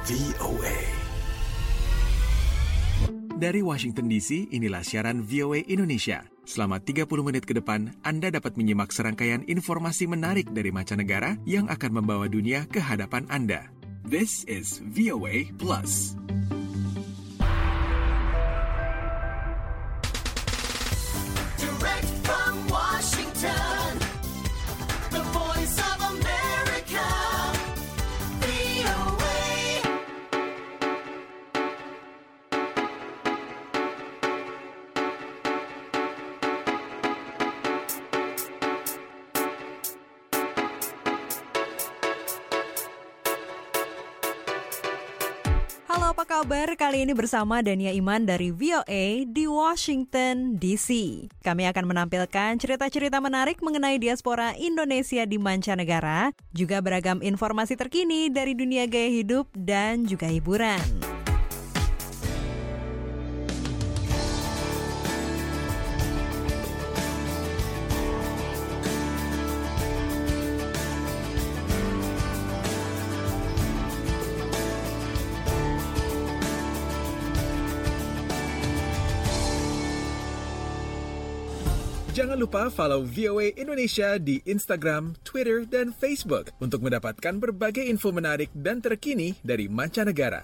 VOA. Dari Washington DC, inilah siaran VOA Indonesia. Selama 30 menit ke depan, Anda dapat menyimak serangkaian informasi menarik dari mancanegara yang akan membawa dunia ke hadapan Anda. This is VOA Plus. Direct from Washington, the voice of America, VOA. Halo, apa kabar? Kali ini bersama Dania Iman dari VOA di Washington DC. Kami akan menampilkan cerita-cerita menarik mengenai diaspora Indonesia di mancanegara, juga beragam informasi terkini dari dunia gaya hidup dan juga hiburan. Jangan lupa follow VOA Indonesia di Instagram, Twitter, dan Facebook untuk mendapatkan berbagai info menarik dan terkini dari mancanegara.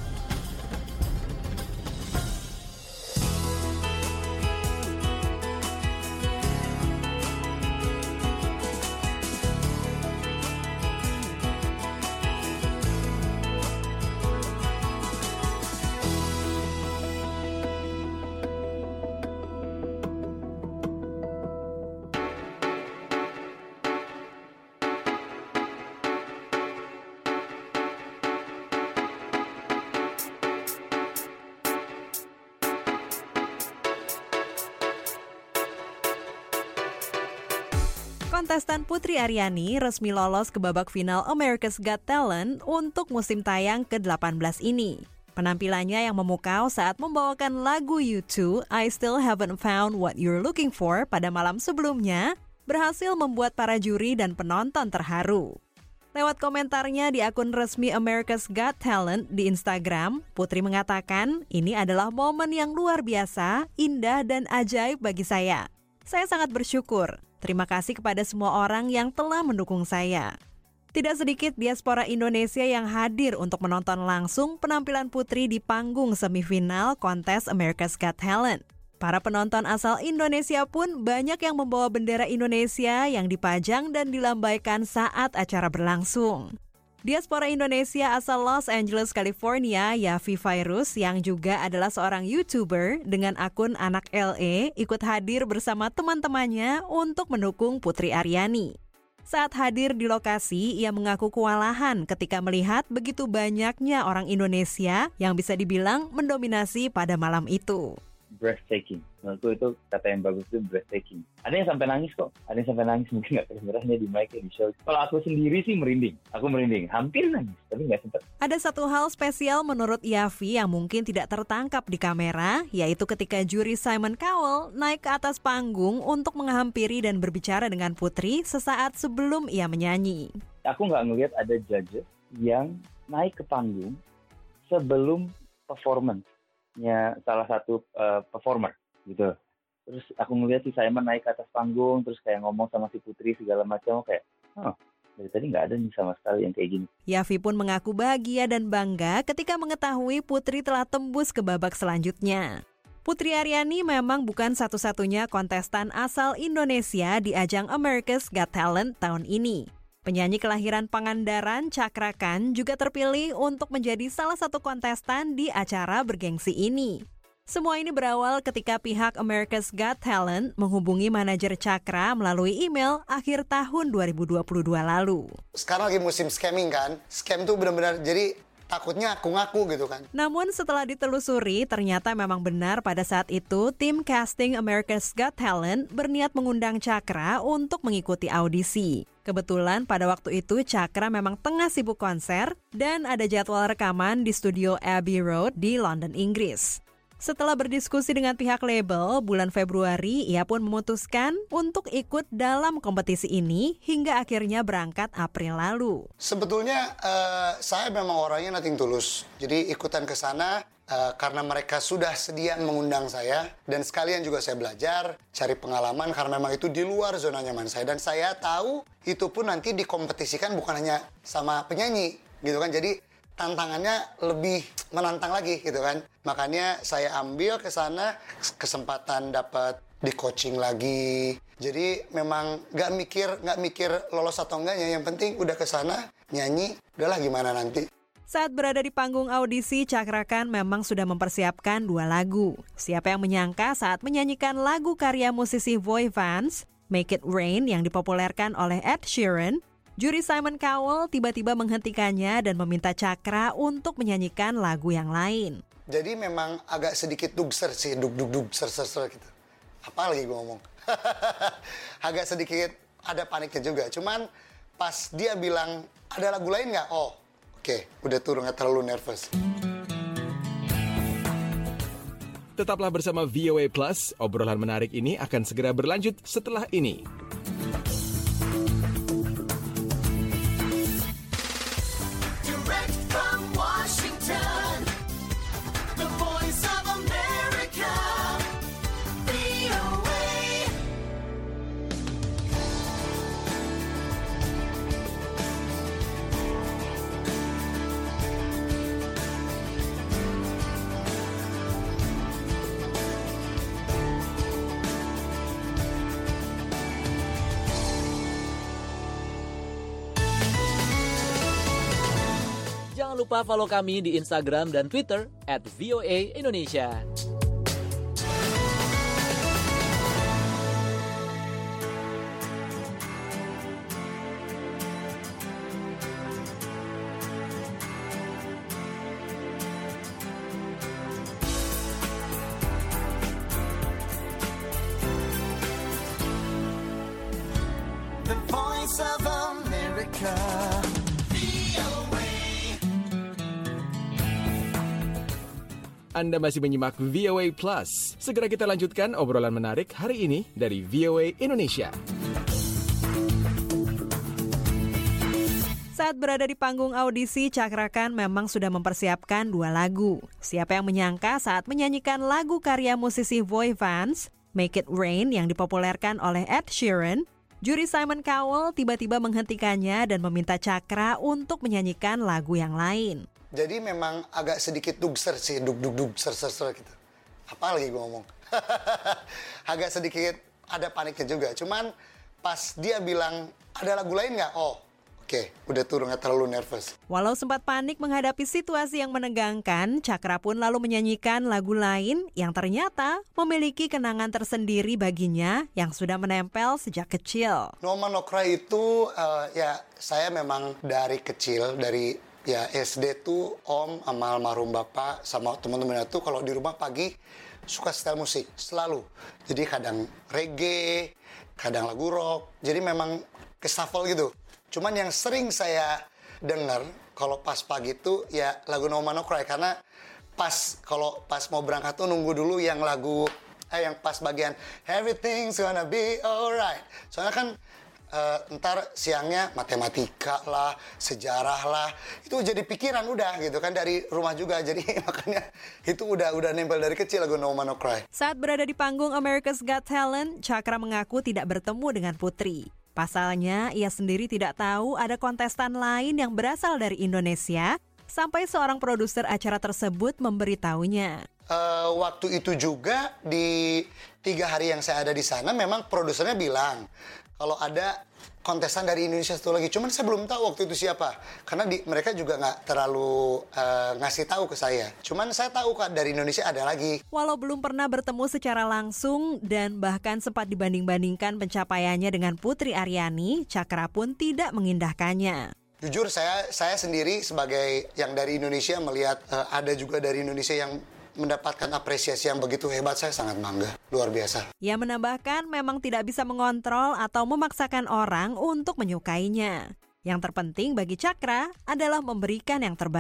Kontestan Putri Aryani resmi lolos ke babak final America's Got Talent untuk musim tayang ke-18 ini. Penampilannya yang memukau saat membawakan lagu U2, I Still Haven't Found What You're Looking For pada malam sebelumnya, berhasil membuat para juri dan penonton terharu. Lewat komentarnya di akun resmi America's Got Talent di Instagram, Putri mengatakan, ini adalah momen yang luar biasa, indah dan ajaib bagi saya. Saya sangat bersyukur. Terima kasih kepada semua orang yang telah mendukung saya. Tidak sedikit diaspora Indonesia yang hadir untuk menonton langsung penampilan Putri di panggung semifinal kontes America's Got Talent. Para penonton asal Indonesia pun banyak yang membawa bendera Indonesia yang dipajang dan dilambaikan saat acara berlangsung. Diaspora Indonesia asal Los Angeles, California, Yafi Virus yang juga adalah seorang YouTuber dengan akun Anak LA ikut hadir bersama teman-temannya untuk mendukung Putri Aryani. Saat hadir di lokasi, ia mengaku kewalahan ketika melihat begitu banyaknya orang Indonesia yang bisa dibilang mendominasi pada malam itu. Breathtaking. Menurutku itu kata yang bagus itu breathtaking. Ada yang sampai nangis kok. Ada yang sampai nangis mungkin nggak kedengerannya di mic di show. Kalau aku sendiri sih merinding. Aku merinding. Hampir nangis, tapi nggak sempat. Ada satu hal spesial menurut Yafi yang mungkin tidak tertangkap di kamera, yaitu ketika juri Simon Cowell naik ke atas panggung untuk menghampiri dan berbicara dengan Putri sesaat sebelum ia menyanyi. Aku nggak ngelihat ada judges yang naik ke panggung sebelum performance-nya salah satu performer gitu. Terus aku ngeliat si Simon naik ke atas panggung, terus kayak ngomong sama si Putri segala macam, kayak, dari tadi nggak ada nih sama sekali yang kayak gini. Yafi pun mengaku bahagia dan bangga ketika mengetahui Putri telah tembus ke babak selanjutnya. Putri Aryani memang bukan satu-satunya kontestan asal Indonesia di ajang America's Got Talent tahun ini. Penyanyi kelahiran Pangandaran, Cakra Khan, juga terpilih untuk menjadi salah satu kontestan di acara bergengsi ini. Semua ini berawal ketika pihak America's Got Talent menghubungi manajer Cakra melalui email akhir tahun 2022 lalu. Sekarang lagi musim scamming kan, scam tuh benar-benar jadi takutnya ngaku-ngaku gitu kan. Namun setelah ditelusuri, ternyata memang benar pada saat itu tim casting America's Got Talent berniat mengundang Cakra untuk mengikuti audisi. Kebetulan pada waktu itu Cakra memang tengah sibuk konser dan ada jadwal rekaman di studio Abbey Road di London, Inggris. Setelah berdiskusi dengan pihak label, bulan Februari ia pun memutuskan untuk ikut dalam kompetisi ini hingga akhirnya berangkat April lalu. Sebetulnya saya memang orangnya nothing tulus. Jadi ikutan ke sana karena mereka sudah sedia mengundang saya. Dan sekalian juga saya belajar, cari pengalaman karena memang itu di luar zona nyaman saya. Dan saya tahu itu pun nanti dikompetisikan bukan hanya sama penyanyi gitu kan. Jadi tantangannya lebih menantang lagi gitu kan. Makanya saya ambil ke sana, kesempatan dapat di coaching lagi. Jadi memang nggak mikir lolos atau enggaknya. Yang penting udah ke sana, nyanyi, udahlah gimana nanti. Saat berada di panggung audisi, Cakra Khan memang sudah mempersiapkan 2 lagu. Siapa yang menyangka saat menyanyikan lagu karya musisi boy bands, Make It Rain yang dipopulerkan oleh Ed Sheeran, juri Simon Cowell tiba-tiba menghentikannya dan meminta Cakra untuk menyanyikan lagu yang lain. Jadi memang agak sedikit dugser sih, dug ser gitu. Apa lagi gue ngomong? Agak sedikit ada paniknya juga. Cuman pas dia bilang, ada lagu lain nggak? Oh, oke, udah turun, nggak terlalu nervous. Tetaplah bersama VOA Plus, obrolan menarik ini akan segera berlanjut setelah ini. Direct from Washington, the voice of America, VOA. Jangan lupa follow kami di Instagram dan Twitter @VOA_Indonesia. The voice of America, VOA. Anda masih menyimak VOA Plus. Segera kita lanjutkan obrolan menarik hari ini dari VOA Indonesia. Saat berada di panggung audisi, Cakra Khan memang sudah mempersiapkan 2 lagu. Siapa yang menyangka saat menyanyikan lagu karya musisi boy bands, Make It Rain yang dipopulerkan oleh Ed Sheeran, juri Simon Cowell tiba-tiba menghentikannya dan meminta Cakra untuk menyanyikan lagu yang lain. Jadi memang agak sedikit dugser sih, dug ser gitu. Apa lagi gue ngomong? Agak sedikit ada paniknya juga. Cuman pas dia bilang, ada lagu lain nggak? Oh, oke, udah turun, nggak terlalu nervous. Walau sempat panik menghadapi situasi yang menegangkan, Cakra pun lalu menyanyikan lagu lain yang ternyata memiliki kenangan tersendiri baginya yang sudah menempel sejak kecil. No Man No Cry itu ya saya memang dari kecil, dari ya SD tuh om sama almarhum bapak sama teman-teman itu kalau di rumah pagi suka setel musik selalu. Jadi kadang reggae, kadang lagu rock. Jadi memang keshuffle gitu. Cuman yang sering saya dengar kalau pas pagi itu ya lagu No Man No Cry karena pas mau berangkat tuh nunggu dulu yang lagu yang pas bagian Everything's Gonna Be Alright. Soalnya kan ntar siangnya matematika lah, sejarah lah, itu jadi pikiran udah gitu kan dari rumah juga. Jadi makanya itu udah nempel dari kecil lagu No Man No Cry. Saat berada di panggung America's Got Talent, Cakra mengaku tidak bertemu dengan Putri. Pasalnya, ia sendiri tidak tahu ada kontestan lain yang berasal dari Indonesia sampai seorang produser acara tersebut memberitahunya. Waktu itu juga di 3 hari yang saya ada di sana memang produsernya bilang kalau ada kontestan dari Indonesia satu lagi. Cuman saya belum tahu waktu itu siapa. Karena mereka juga nggak terlalu ngasih tahu ke saya. Cuman saya tahu kan dari Indonesia ada lagi. Walau belum pernah bertemu secara langsung dan bahkan sempat dibanding-bandingkan pencapaiannya dengan Putri Aryani, Cakra pun tidak mengindahkannya. Jujur saya sendiri sebagai yang dari Indonesia melihat ada juga dari Indonesia yang mendapatkan apresiasi yang begitu hebat, saya sangat bangga, luar biasa. Ia menambahkan memang tidak bisa mengontrol atau memaksakan orang untuk menyukainya. Yang terpenting bagi Cakra adalah memberikan yang terbaik.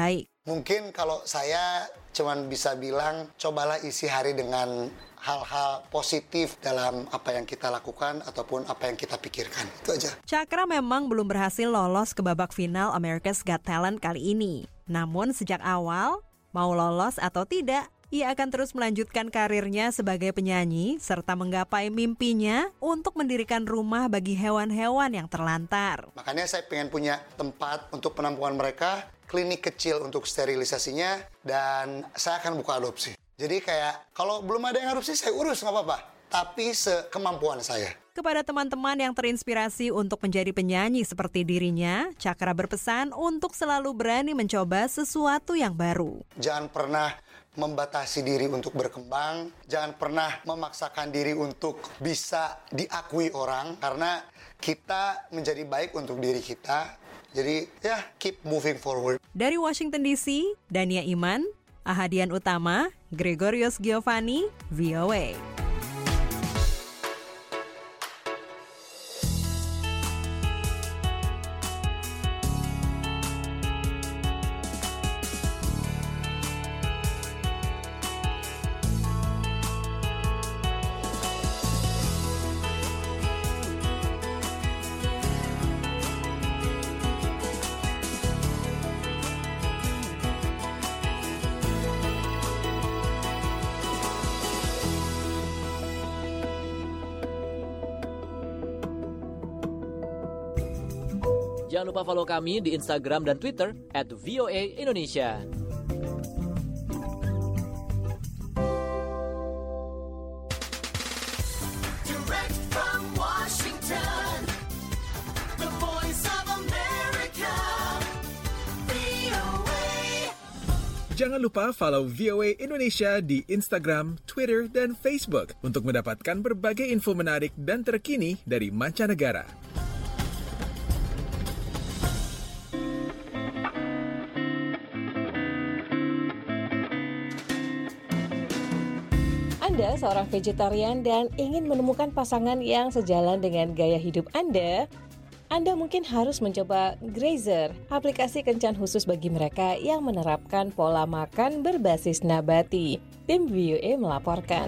Mungkin kalau saya cuman bisa bilang, cobalah isi hari dengan hal-hal positif dalam apa yang kita lakukan ataupun apa yang kita pikirkan. Itu aja. Cakra memang belum berhasil lolos ke babak final America's Got Talent kali ini. Namun sejak awal, mau lolos atau tidak, ia akan terus melanjutkan karirnya sebagai penyanyi serta menggapai mimpinya untuk mendirikan rumah bagi hewan-hewan yang terlantar. Makanya saya pengen punya tempat untuk penampungan mereka, klinik kecil untuk sterilisasinya, dan saya akan buka adopsi. Jadi kayak kalau belum ada yang adopsi saya urus nggak apa-apa, tapi sekemampuan saya. Kepada teman-teman yang terinspirasi untuk menjadi penyanyi seperti dirinya, Cakra berpesan untuk selalu berani mencoba sesuatu yang baru. Jangan pernah membatasi diri untuk berkembang, jangan pernah memaksakan diri untuk bisa diakui orang, karena kita menjadi baik untuk diri kita. Jadi ya, keep moving forward. Dari Washington DC, Dania Iman, Ahadian Utama, Gregorius Giovanni, VOA. Jangan lupa follow kami di Instagram dan Twitter @VOA_Indonesia. Direct from Washington, the voice of America, VOA. Jangan lupa follow VOA Indonesia di Instagram, Twitter, dan Facebook untuk mendapatkan berbagai info menarik dan terkini dari mancanegara. Anda seorang vegetarian dan ingin menemukan pasangan yang sejalan dengan gaya hidup Anda mungkin harus mencoba Grazer, aplikasi kencan khusus bagi mereka yang menerapkan pola makan berbasis nabati. Tim VOA melaporkan.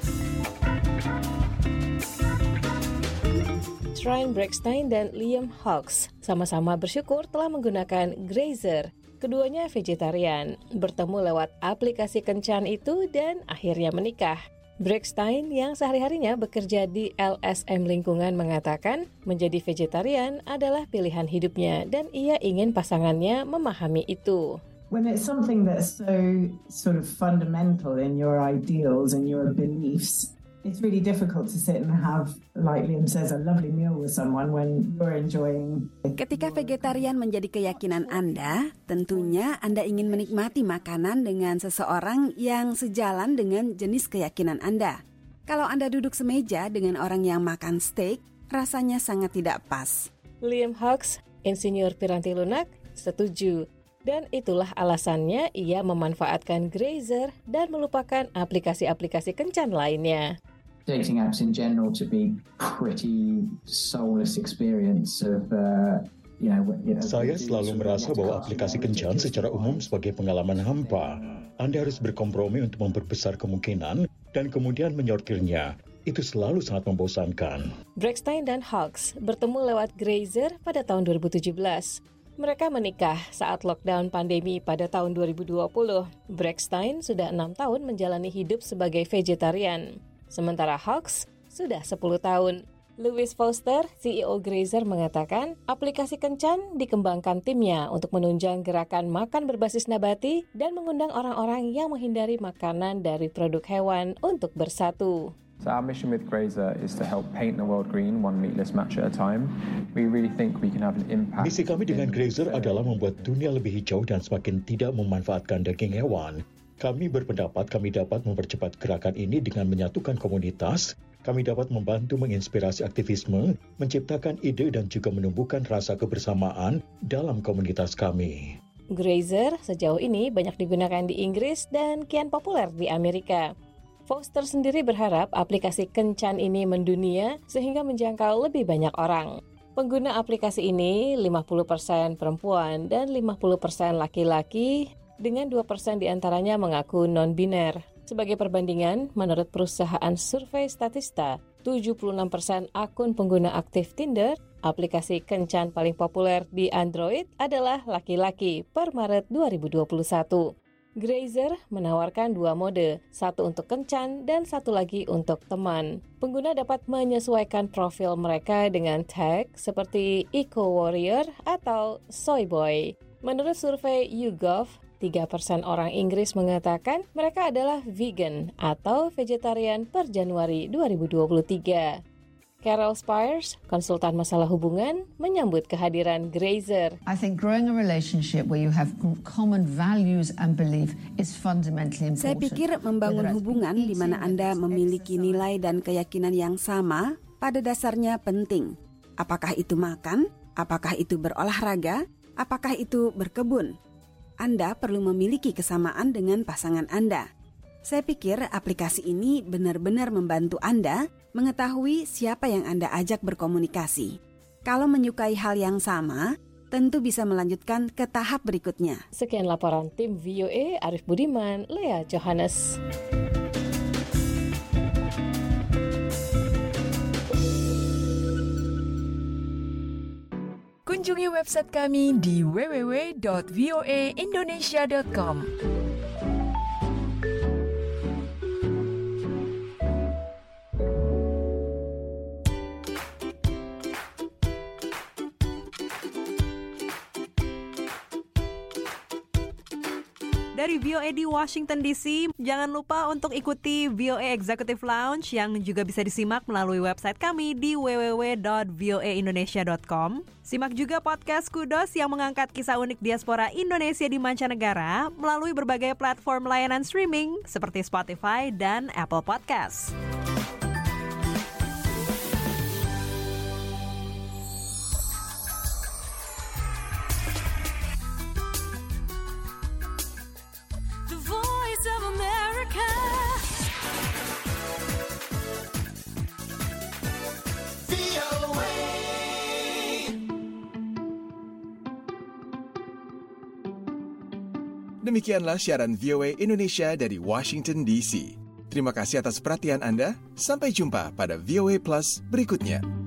Trine Breckstein dan Liam Hawks sama-sama bersyukur telah menggunakan Grazer. Keduanya vegetarian, bertemu lewat aplikasi kencan itu dan akhirnya menikah. Breckstein yang sehari-harinya bekerja di LSM lingkungan mengatakan menjadi vegetarian adalah pilihan hidupnya dan ia ingin pasangannya memahami itu. When it's something that's so sort of fundamental in your ideals and your beliefs, it's really difficult to sit and have, like Liam says, a lovely meal with someone when you're enjoying. Ketika vegetarian menjadi keyakinan Anda, tentunya Anda ingin menikmati makanan dengan seseorang yang sejalan dengan jenis keyakinan Anda. Kalau Anda duduk semeja dengan orang yang makan steak, rasanya sangat tidak pas. Liam Hawks, insinyur piranti lunak, setuju. Dan itulah alasannya ia memanfaatkan Grazer dan melupakan aplikasi-aplikasi kencan lainnya. Dating apps in general to be pretty soulless experience of Saya selalu merasa bahwa aplikasi kencan secara umum sebagai pengalaman hampa. Anda harus berkompromi untuk memperbesar kemungkinan dan kemudian menyortirnya. Itu selalu sangat membosankan. Breckstein dan Hawks bertemu lewat Grazer pada tahun 2017. Mereka menikah saat lockdown pandemi pada tahun 2020. Breckstein sudah 6 tahun menjalani hidup sebagai vegetarian. Sementara Hawks sudah 10 tahun. Louis Foster, CEO Grazer mengatakan aplikasi kencan dikembangkan timnya untuk menunjang gerakan makan berbasis nabati dan mengundang orang-orang yang menghindari makanan dari produk hewan untuk bersatu. So our mission with Grazer is to help paint the world green, one meatless match at a time. We really think we can have an impact. Misi kami dengan Grazer adalah membuat dunia lebih hijau dan semakin tidak memanfaatkan daging hewan. Kami berpendapat kami dapat mempercepat gerakan ini dengan menyatukan komunitas. Kami dapat membantu menginspirasi aktivisme, menciptakan ide dan juga menumbuhkan rasa kebersamaan dalam komunitas kami. Grazer sejauh ini banyak digunakan di Inggris dan kian populer di Amerika. Foster sendiri berharap aplikasi kencan ini mendunia sehingga menjangkau lebih banyak orang. Pengguna aplikasi ini 50% perempuan dan 50% laki-laki dengan 2% diantaranya mengaku non-biner. Sebagai perbandingan, menurut perusahaan survei Statista, 76% akun pengguna aktif Tinder, aplikasi kencan paling populer di Android, adalah laki-laki per Maret 2021. Graizer menawarkan 2 mode, satu untuk kencan dan satu lagi untuk teman. Pengguna dapat menyesuaikan profil mereka dengan tag seperti eco-warrior atau soy boy. Menurut survei YouGov, 3% orang Inggris mengatakan mereka adalah vegan atau vegetarian per Januari 2023. Carol Spires, konsultan masalah hubungan, menyambut kehadiran Graizer. I think growing a relationship where you have common values and belief is fundamentally important. Saya pikir membangun hubungan di mana Anda memiliki nilai dan keyakinan yang sama pada dasarnya penting. Apakah itu makan? Apakah itu berolahraga? Apakah itu berkebun? Anda perlu memiliki kesamaan dengan pasangan Anda. Saya pikir aplikasi ini benar-benar membantu Anda mengetahui siapa yang Anda ajak berkomunikasi. Kalau menyukai hal yang sama, tentu bisa melanjutkan ke tahap berikutnya. Sekian laporan tim VOA, Arif Budiman, Lea Johannes. Kunjungi website kami di www.voaindonesia.com. Dari VOA di Washington DC, jangan lupa untuk ikuti VOA Executive Lounge yang juga bisa disimak melalui website kami di www.voaindonesia.com. Simak juga podcast Kudos yang mengangkat kisah unik diaspora Indonesia di mancanegara melalui berbagai platform layanan streaming seperti Spotify dan Apple Podcasts. Demikianlah siaran VOA Indonesia dari Washington DC. Terima kasih atas perhatian Anda. Sampai jumpa pada VOA Plus berikutnya.